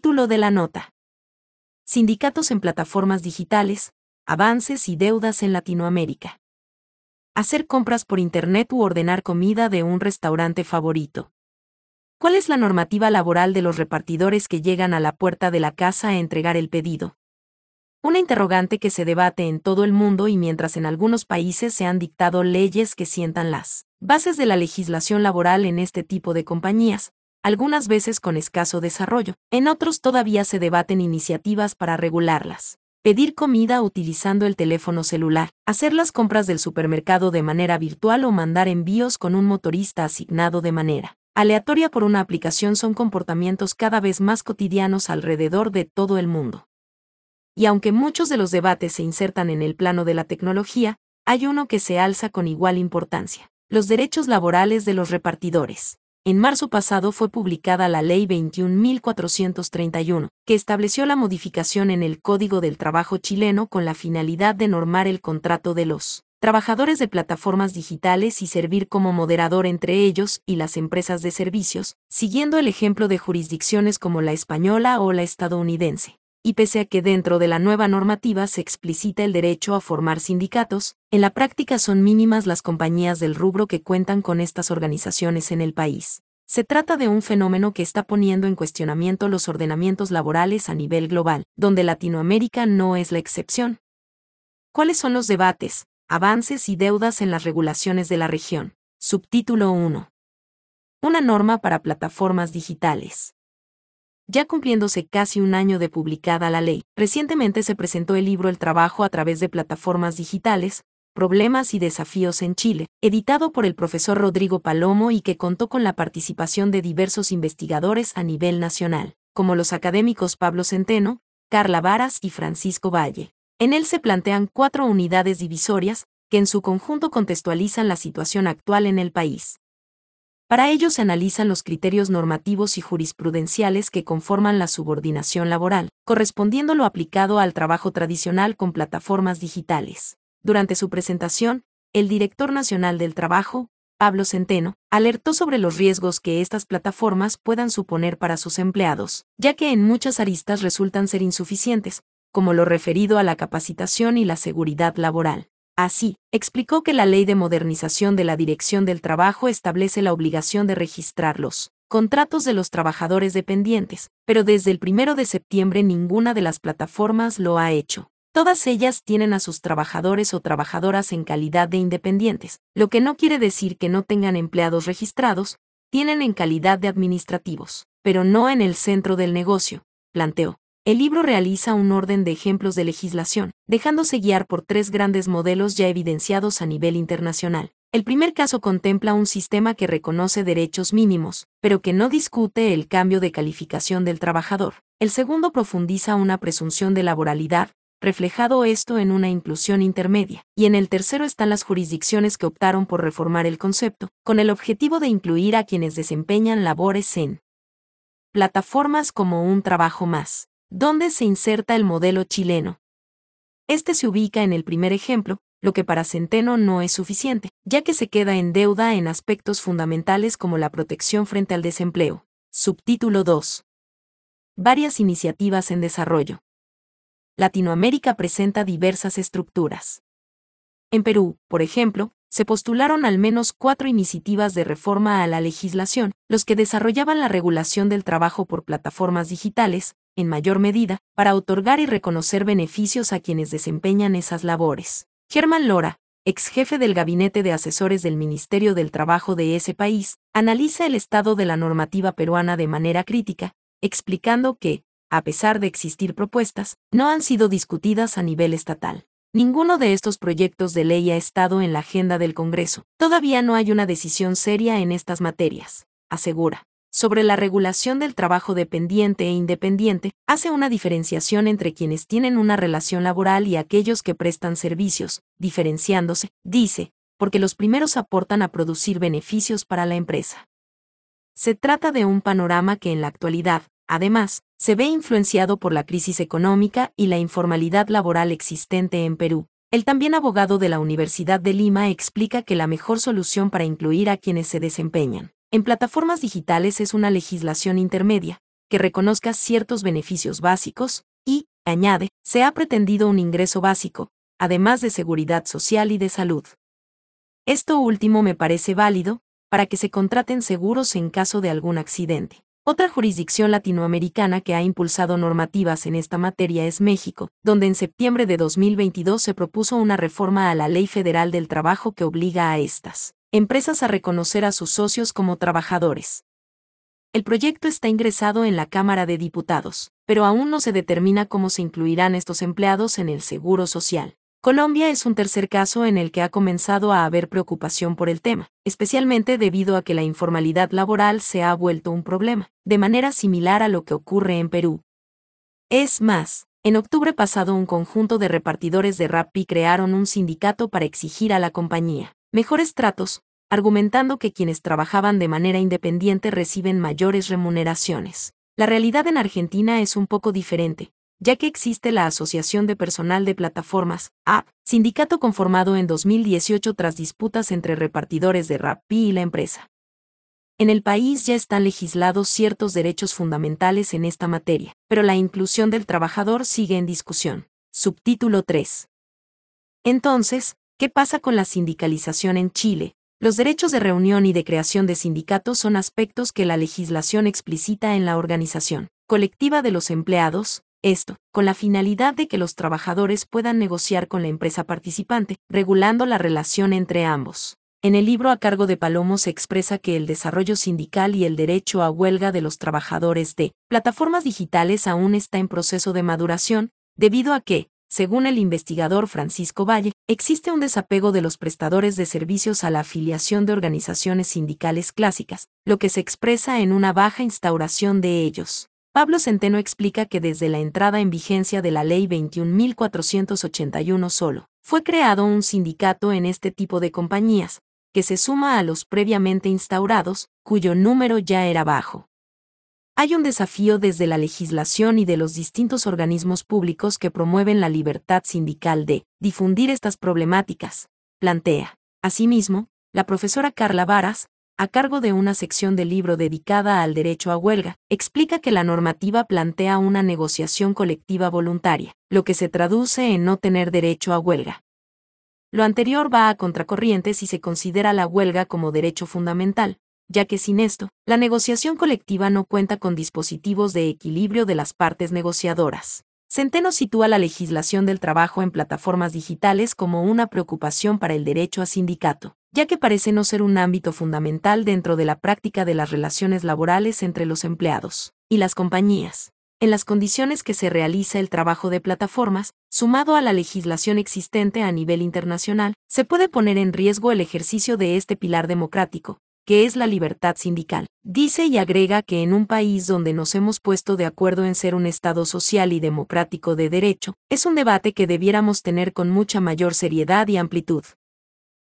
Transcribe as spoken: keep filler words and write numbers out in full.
Subtítulo de la nota. Sindicatos en plataformas digitales, avances y deudas en Latinoamérica. Hacer compras por Internet u ordenar comida de un restaurante favorito. ¿Cuál es la normativa laboral de los repartidores que llegan a la puerta de la casa a entregar el pedido? Una interrogante que se debate en todo el mundo y mientras en algunos países se han dictado leyes que sientan las bases de la legislación laboral en este tipo de compañías, algunas veces con escaso desarrollo, en otros todavía se debaten iniciativas para regularlas. Pedir comida utilizando el teléfono celular, hacer las compras del supermercado de manera virtual o mandar envíos con un motorista asignado de manera aleatoria por una aplicación son comportamientos cada vez más cotidianos alrededor de todo el mundo. Y aunque muchos de los debates se insertan en el plano de la tecnología, hay uno que se alza con igual importancia: los derechos laborales de los repartidores. En marzo pasado fue publicada la Ley veintiún mil cuatrocientos treinta y uno, que estableció la modificación en el Código del Trabajo chileno con la finalidad de normar el contrato de los trabajadores de plataformas digitales y servir como moderador entre ellos y las empresas de servicios, siguiendo el ejemplo de jurisdicciones como la española o la estadounidense. Y pese a que dentro de la nueva normativa se explicita el derecho a formar sindicatos, en la práctica son mínimas las compañías del rubro que cuentan con estas organizaciones en el país. Se trata de un fenómeno que está poniendo en cuestionamiento los ordenamientos laborales a nivel global, donde Latinoamérica no es la excepción. ¿Cuáles son los debates, avances y deudas en las regulaciones de la región? Subtítulo uno. Una norma para plataformas digitales. Ya cumpliéndose casi un año de publicada la ley, recientemente se presentó el libro El trabajo a través de plataformas digitales, problemas y desafíos en Chile, editado por el profesor Rodrigo Palomo y que contó con la participación de diversos investigadores a nivel nacional, como los académicos Pablo Centeno, Carla Varas y Francisco Valle. En él se plantean cuatro unidades divisorias, que en su conjunto contextualizan la situación actual en el país. Para ello se analizan los criterios normativos y jurisprudenciales que conforman la subordinación laboral, correspondiendo lo aplicado al trabajo tradicional con plataformas digitales. Durante su presentación, el director nacional del trabajo, Pablo Centeno, alertó sobre los riesgos que estas plataformas puedan suponer para sus empleados, ya que en muchas aristas resultan ser insuficientes, como lo referido a la capacitación y la seguridad laboral. Así, explicó que la Ley de Modernización de la Dirección del Trabajo establece la obligación de registrar los contratos de los trabajadores dependientes, pero desde el primero de septiembre ninguna de las plataformas lo ha hecho. Todas ellas tienen a sus trabajadores o trabajadoras en calidad de independientes, lo que no quiere decir que no tengan empleados registrados, tienen en calidad de administrativos, pero no en el centro del negocio, planteó. El libro realiza un orden de ejemplos de legislación, dejándose guiar por tres grandes modelos ya evidenciados a nivel internacional. El primer caso contempla un sistema que reconoce derechos mínimos, pero que no discute el cambio de calificación del trabajador. El segundo profundiza una presunción de laboralidad, reflejado esto en una inclusión intermedia. Y en el tercero están las jurisdicciones que optaron por reformar el concepto, con el objetivo de incluir a quienes desempeñan labores en plataformas como un trabajo más. ¿Dónde se inserta el modelo chileno? Este se ubica en el primer ejemplo, lo que para Centeno no es suficiente, ya que se queda en deuda en aspectos fundamentales como la protección frente al desempleo. Subtítulo dos. Varias iniciativas en desarrollo. Latinoamérica presenta diversas estructuras. En Perú, por ejemplo, se postularon al menos cuatro iniciativas de reforma a la legislación, los que desarrollaban la regulación del trabajo por plataformas digitales, en mayor medida, para otorgar y reconocer beneficios a quienes desempeñan esas labores. Germán Lora, ex jefe del Gabinete de Asesores del Ministerio del Trabajo de ese país, analiza el estado de la normativa peruana de manera crítica, explicando que, a pesar de existir propuestas, no han sido discutidas a nivel estatal. Ninguno de estos proyectos de ley ha estado en la agenda del Congreso. Todavía no hay una decisión seria en estas materias, asegura. Sobre la regulación del trabajo dependiente e independiente, hace una diferenciación entre quienes tienen una relación laboral y aquellos que prestan servicios, diferenciándose, dice, porque los primeros aportan a producir beneficios para la empresa. Se trata de un panorama que en la actualidad, además, se ve influenciado por la crisis económica y la informalidad laboral existente en Perú. El también abogado de la Universidad de Lima explica que la mejor solución para incluir a quienes se desempeñan en plataformas digitales es una legislación intermedia, que reconozca ciertos beneficios básicos y, añade, se ha pretendido un ingreso básico, además de seguridad social y de salud. Esto último me parece válido, para que se contraten seguros en caso de algún accidente. Otra jurisdicción latinoamericana que ha impulsado normativas en esta materia es México, donde en septiembre de dos mil veintidós se propuso una reforma a la Ley Federal del Trabajo que obliga a estas empresas a reconocer a sus socios como trabajadores. El proyecto está ingresado en la Cámara de Diputados, pero aún no se determina cómo se incluirán estos empleados en el Seguro Social. Colombia es un tercer caso en el que ha comenzado a haber preocupación por el tema, especialmente debido a que la informalidad laboral se ha vuelto un problema, de manera similar a lo que ocurre en Perú. Es más, en octubre pasado un conjunto de repartidores de Rappi crearon un sindicato para exigir a la compañía mejores tratos, argumentando que quienes trabajaban de manera independiente reciben mayores remuneraciones. La realidad en Argentina es un poco diferente, ya que existe la Asociación de Personal de Plataformas, A P, sindicato conformado en dos mil dieciocho tras disputas entre repartidores de Rappi y la empresa. En el país ya están legislados ciertos derechos fundamentales en esta materia, pero la inclusión del trabajador sigue en discusión. Subtítulo tres. Entonces, ¿qué pasa con la sindicalización en Chile? Los derechos de reunión y de creación de sindicatos son aspectos que la legislación explicita en la organización colectiva de los empleados, esto, con la finalidad de que los trabajadores puedan negociar con la empresa participante, regulando la relación entre ambos. En el libro a cargo de Palomo se expresa que el desarrollo sindical y el derecho a huelga de los trabajadores de plataformas digitales aún está en proceso de maduración, debido a que, según el investigador Francisco Valle, existe un desapego de los prestadores de servicios a la afiliación de organizaciones sindicales clásicas, lo que se expresa en una baja instauración de ellos. Pablo Centeno explica que desde la entrada en vigencia de la Ley veintiún mil cuatrocientos ochenta y uno solo fue creado un sindicato en este tipo de compañías, que se suma a los previamente instaurados, cuyo número ya era bajo. Hay un desafío desde la legislación y de los distintos organismos públicos que promueven la libertad sindical de difundir estas problemáticas, plantea. Asimismo, la profesora Carla Varas, a cargo de una sección del libro dedicada al derecho a huelga, explica que la normativa plantea una negociación colectiva voluntaria, lo que se traduce en no tener derecho a huelga. Lo anterior va a contracorriente si se considera la huelga como derecho fundamental, ya que sin esto, la negociación colectiva no cuenta con dispositivos de equilibrio de las partes negociadoras. Centeno sitúa la legislación del trabajo en plataformas digitales como una preocupación para el derecho a sindicato, ya que parece no ser un ámbito fundamental dentro de la práctica de las relaciones laborales entre los empleados y las compañías. En las condiciones que se realiza el trabajo de plataformas, sumado a la legislación existente a nivel internacional, se puede poner en riesgo el ejercicio de este pilar democrático, que es la libertad sindical. Dice y agrega que en un país donde nos hemos puesto de acuerdo en ser un Estado social y democrático de derecho, es un debate que debiéramos tener con mucha mayor seriedad y amplitud.